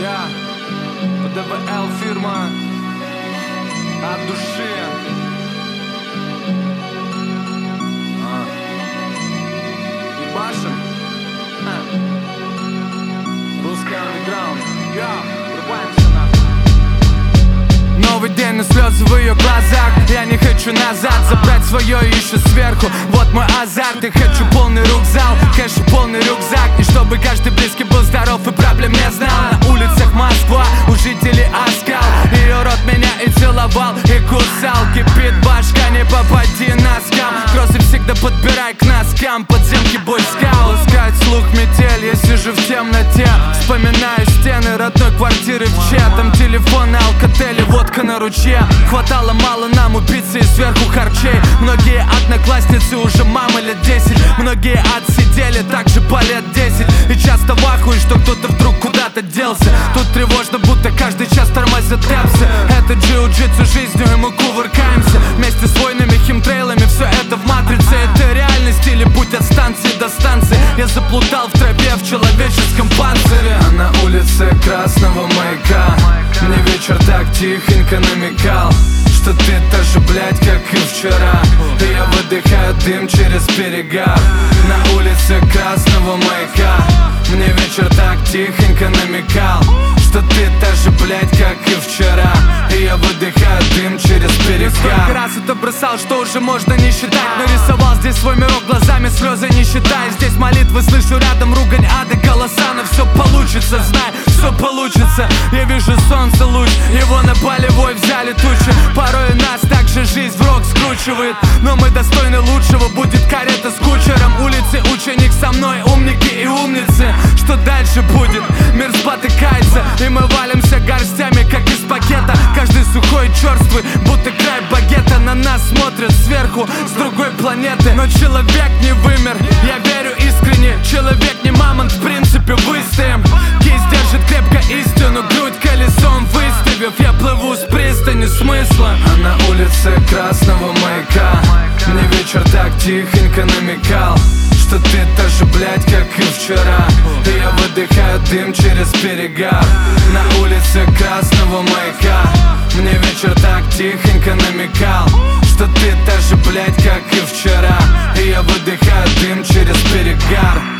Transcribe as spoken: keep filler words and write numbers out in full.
Я, ПДВЛ фирма от души. а. Ебашим. Русский андеграунд. Я, врубаемся нахуй. Новый день, но слезы в ее глазах. Я не хочу назад, забрать свое еще сверху. Вот мой азарт, я хочу полный рюкзак, кэш и полный рюкзак. И чтобы каждый близкий был здоров и проблем не знал. На улицах Москва, у жителей оскал. Ее рот меня и целовал, и кусал. Кипит башка, не попади на скам. Кроссы всегда подбирай к носкам. Подземки бойскаут. Искать слух метель, я сижу в темноте. Вспоминаю стены родной квартиры в че. Там телефон на алкотеле, водка на ручье. Хватало мало нам убийцы и сверху харчей. Многие одноклассницы уже мамы лет десять. Многие отсидели также по лет десять. И часто в ахуе, что кто-то вдруг куда-то делся. Тут тревожно, будто каждый час тормозят темпсы. Это джиу-джитсу жизнью, и мы кувыркаемся вместе с войнами, химтрейлами. Все это в матрице, это реальность или путь от станции до станции. Я заплутал в траве в человеческом панцире. А на улице красного маяка мне вечер так тихонько намекал, что ты тоже, блядь, как и вчера. И я выдыхаю дым через перегар. На улице красного маяка мне вечер так тихонько намекал, что ты тоже, блядь, как и вчера. И я выдыхаю дым через перегар. Сколько раз это бросал, что уже можно не считать. Нарисовал здесь свой мирок глазами, слезы не считая. Здесь молитвы слышу рядом, ругань ада, голоса. Но все получится, знай, все получится. Я вижу солнце луч, его на полевой взяли тучи. Порой нас также жизнь в рог скручивает, но мы достойны лучшего, будет карета с кучером. Улицы, ученик со мной, умники и умницы. Что дальше будет? Мир спотыкается, и мы валимся горстями, как из пакета. Каждый сухой и черствый, будто край багета. На нас смотрят сверху, с другой планеты. Но человек не вымер, я верю искренне. Человек не мамонт, в принципе выстоим. Кисть держит крепко истину, грудь колесом выставив. Я плыву с пристани смысла. А на улице красного маяка мне вечер так тихонько намекал, что ты тоже, блядь, как и вчера. И я выдыхаю дым через перегар. На улице красного маяка мне вечер так тихонько намекал, что ты тоже, блядь, как и вчера. И я выдыхаю дым через перегар.